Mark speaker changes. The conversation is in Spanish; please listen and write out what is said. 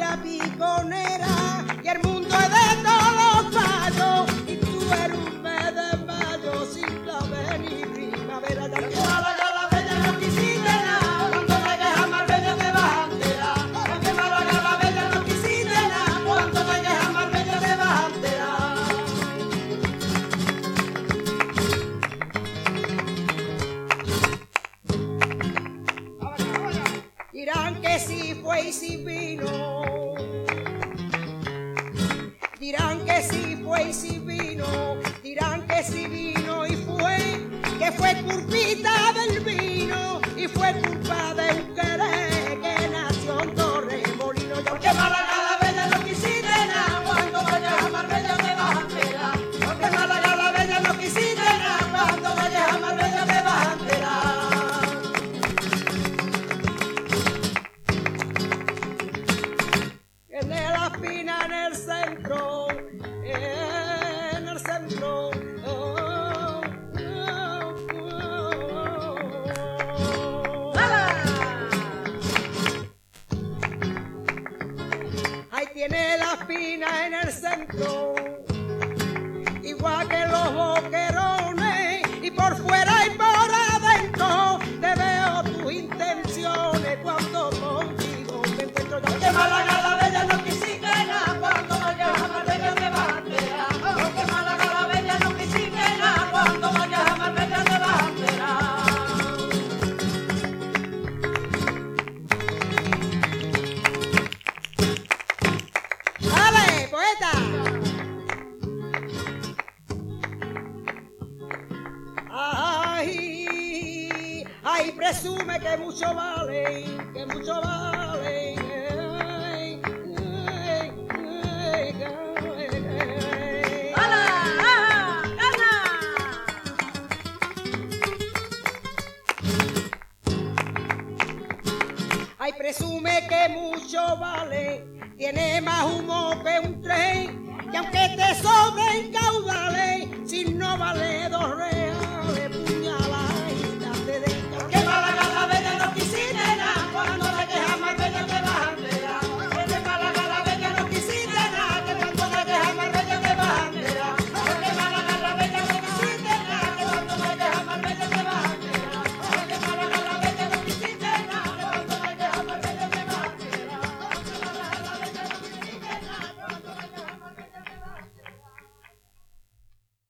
Speaker 1: la piconera, y el mundo es de todos fallos, y tú eres un mes de mayo sin clave ni primavera. Ya que Málaga la bella no quisiste nada, cuando llegues a Marbella te vas a enterar. Ya que Málaga la bella no quisiste nada, cuando llegues a Marbella te vas a enterar. Dirán que sí fue y sí vino, dirán que sí fue y sí vino, dirán que sí vino y fue, que fue culpita del vino y fue culpa de un querer que nació en Torremolinos. Porque Málaga la bella no quisiste nada, cuando vayas a Marbella te vas a enterar. Porque Málaga la bella no quisiste nada, cuando vayas a Marbella te vas a enterar. Tiene la espina en el centro, en el centro. Ahí tiene la espina en el centro, igual que los boquerones, y por fuera y por adentro te veo tus intenciones cuando contigo me encuentro. Yo que Málaga la bella no quisiste nada, cuando vayas a Marbella te vas a enterar. Porque Málaga la bella no quisiste nada, cuando vayas a Marbella te vas a enterar. ¡Dale, poeta! Ay, ay, presume que mucho vale, que mucho vale. Ay, presume que mucho vale, tiene más humo que un tren, y aunque te sobren caudales, si no vale